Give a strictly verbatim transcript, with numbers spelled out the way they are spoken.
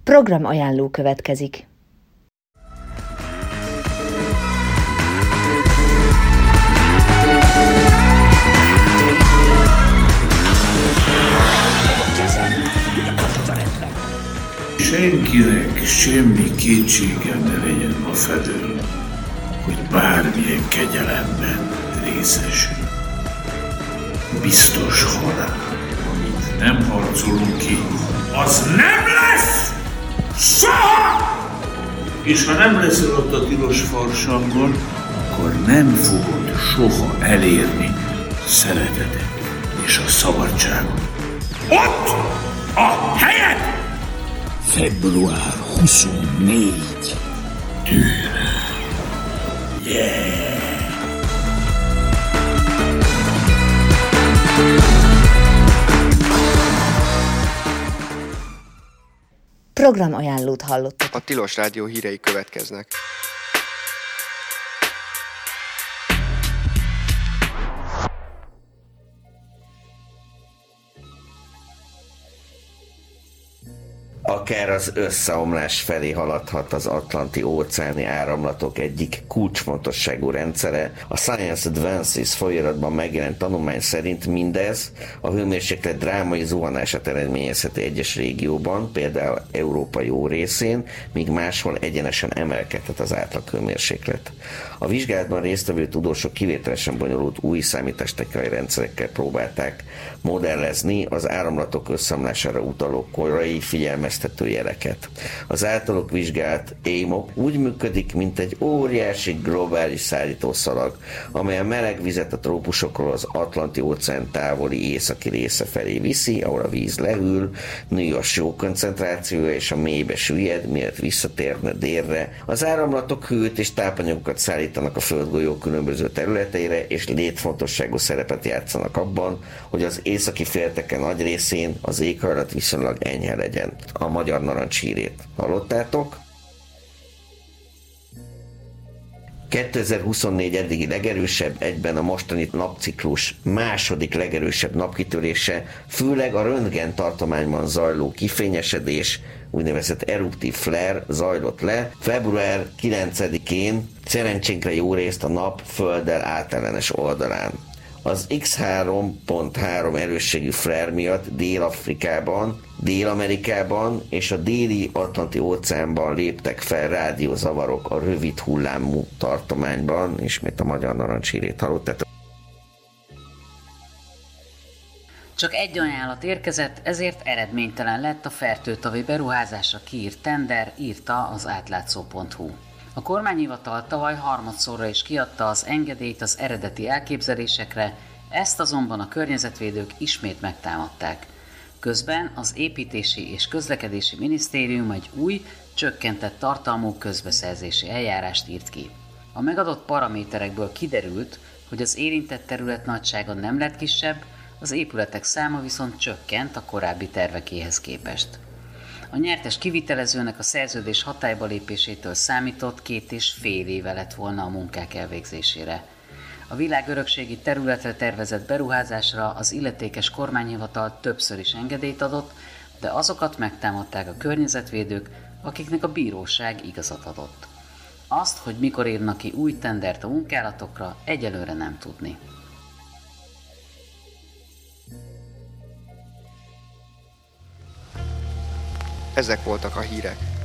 Program ajánló következik. Senkinek semmi kétségem ne legyen a felől, hogy bármilyen kegyelemben részesül. Biztos halál, amit nem harcolunk ki, az nem lesz! Soha! És ha nem leszel ott a tilos farsangon, akkor nem fogod soha elérni a szeretetet és a szabadságot. Ott a helyed! február huszonnégy. Tűnő. Yeah! Program ajánlót hallottak. A Tilos Rádió hírei következnek. Akár az összeomlás felé haladhat az atlanti-óceáni áramlatok egyik kulcsfontosságú rendszere. A Science Advances folyiratban megjelent tanulmány szerint mindez a hőmérséklet drámai zuhanását eredményezheti egyes régióban, például Európa jó részén, míg máshol egyenesen emelkedhet az átlag hőmérséklet. A vizsgálatban résztvevő tudósok kivételesen bonyolult új számítástechnikai rendszerekkel próbálták modellezni az áramlatok összeomlására utaló korai figyelmeztető jeleket. Az általuk vizsgált á em o úgy működik, mint egy óriási globális szállítószalag, amely a meleg vizet a trópusokról az Atlanti-óceán távoli északi része felé viszi, ahol a víz lehűl, nő a só koncentrációja és a mélybe süllyed, mielőtt visszatérne délre. Az áramlatok hőt és tápanyagokat szállítanak a földgolyó különböző területeire, és létfontosságú szerepet játszanak abban, hogy az északi félteke nagy részén az éghajlat viszonylag enyhe legyen. A magyar narancshírét hallottátok? kétezer-huszonnégy eddigi legerősebb, egyben a mostani napciklus második legerősebb napkitörése, főleg a röntgen tartományban zajló kifényesedés, úgynevezett eruptív flare zajlott le. február kilencedikén szerencsénkre jó részt a nap földdel átellenes oldalán. Az iksz három pont három erősségű flare miatt Dél-Afrikában, Dél-Amerikában és a déli Atlanti óceánban léptek fel rádiózavarok a rövid hullámú tartományban, ismét a magyar narancshírét hallottátok. Csak egy ajánlat érkezett, ezért eredménytelen lett a fertőtavi beruházásra kiírt tender, írta az átlátszó pont hu. A kormányhivatal tavaly harmadszorra is kiadta az engedélyt az eredeti elképzelésekre, ezt azonban a környezetvédők ismét megtámadták. Közben az Építési és Közlekedési Minisztérium egy új, csökkentett tartalmú közbeszerzési eljárást írt ki. A megadott paraméterekből kiderült, hogy az érintett terület nagysága nem lett kisebb, az épületek száma viszont csökkent a korábbi tervekéhez képest. A nyertes kivitelezőnek a szerződés hatályba lépésétől számított két és fél éve lett volna a munkák elvégzésére. A világörökségi területre tervezett beruházásra az illetékes kormányhivatal többször is engedélyt adott, de azokat megtámadták a környezetvédők, akiknek a bíróság igazat adott. Azt, hogy mikor írnak ki új tendert a munkálatokra, egyelőre nem tudni. Ezek voltak a hírek.